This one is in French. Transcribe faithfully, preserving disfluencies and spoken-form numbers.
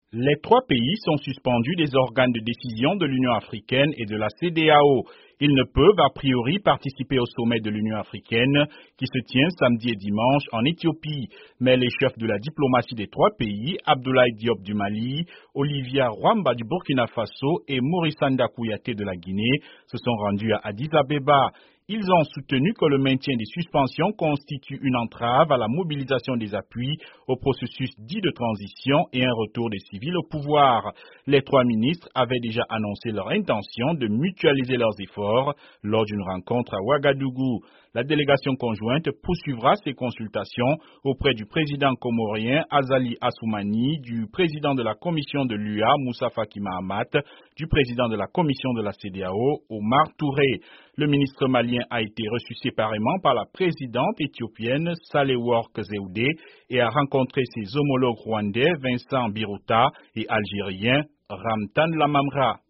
Les trois pays sont suspendus des organes de décision de l'Union africaine et de la C E D E A O. Ils ne peuvent a priori participer au sommet de l'Union africaine qui se tient samedi et dimanche en Éthiopie. Mais les chefs de la diplomatie des trois pays, Abdoulaye Diop du Mali, Olivia Rwamba du Burkina Faso et Maurice Anda Kouyaté de la Guinée, se sont rendus à Addis Abeba. Ils ont soutenu que le maintien des suspensions constitue une entrave à la mobilisation des appuis au processus dit de transition et un retour des civils au pouvoir. Les trois ministres avaient déjà annoncé leur intention de mutualiser leurs efforts lors d'une rencontre à Ouagadougou. La délégation conjointe poursuivra ses consultations auprès du président comorien Azali Assoumani, du président de la commission de l'U A Moussa Faki Mahamat, du président de la commission de la C E D E A O Omar Touré. Le ministre malien a été reçu séparément par la présidente éthiopienne Sahle-Work Zewde et a rencontré ses homologues rwandais Vincent Biruta et algérien Ramtan Lamamra.